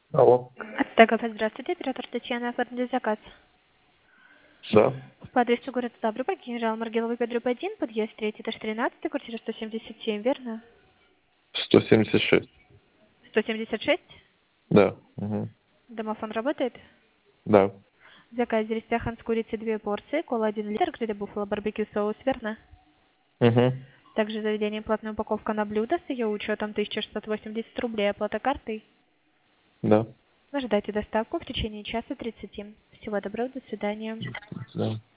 Алло. Астагов, здравствуйте, оператор Татьяна, оформили заказ. Да. По адресу город Ставрополь, генерал Маргеловый, Педруб 1, подъезд 3, этаж 13, квартира 177, верно? 176. 176? Да. Угу. Домофон работает? Да. В заказе рестяхан с курицей 2 порции, кола 1 литр, грида буффало, барбекю соус, верно? Угу. Также заведение платная упаковка на блюдо с ее учетом 1680 рублей, оплата картой. Да. Ожидайте доставку в течение часа 30. Всего доброго, до свидания. Да.